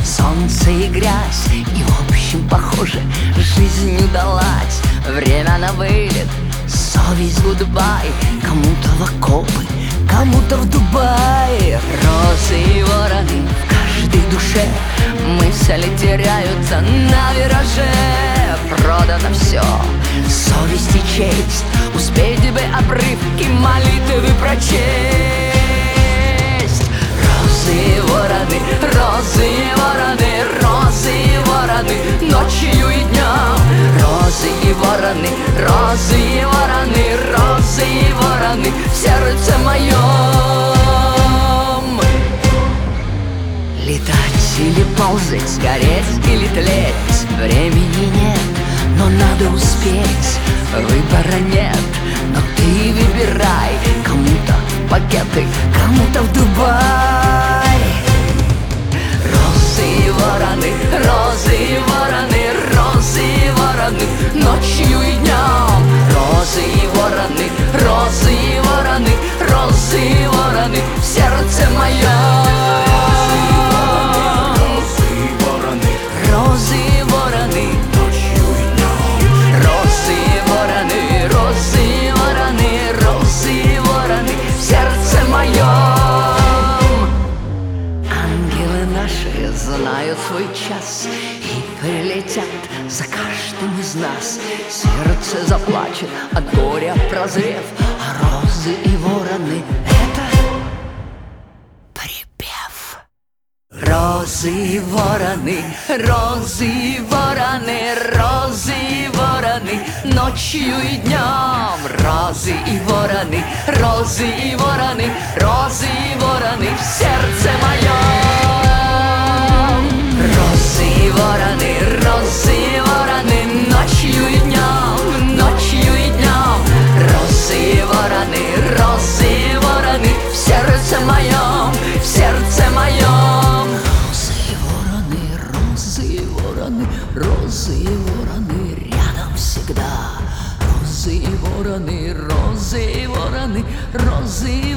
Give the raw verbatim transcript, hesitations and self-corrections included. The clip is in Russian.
солнце и грязь. И в общем, похоже, жизнь удалась. Время на вылет, совесть гудбай. Кому-то в окопы, кому-то в Дубай. Розы и вороны в каждой душе, мысли теряются на вираже. Продано все, совесть и честь, успеть бы обрывки молитвы прочесть. Розы и вороны, розы и вороны, розы и вороны, ночью и днем. Розы и вороны, розы и вороны, розы и вороны в сердце моем. Летать или ползать, гореть или тлеть, времени нет, но надо успеть. Выбора нет, но ты выбирай. Кому-то в пакеты, кому-то в Дубай. Розы и вороны, розы и вороны, розы и вороны, ночью и днем. Розы и вороны, розы и вороны, розы и вороны в сердце моем. Розы и вороны, ночью и днем. Розы и вороны, розы и вороны, розы и вороны в сердце моем. Ангелы наши знают свой час и прилетят за каждым из нас. Сердце заплачет от горя прозрев, а розы и вороны — это припев. Розы и вороны, розы и вороны, розы и вороны, ночью и днем. Розы и вороны, розы и вороны, розы и вороны в сердце моем. Розы и вороны, розы и вороны, ночью и днем, ночью и днем. Розы и вороны, розы и вороны в сердце моем, в сердце моем. Розы и вороны рядом всегда. Розы и вороны, розы и вороны, розы и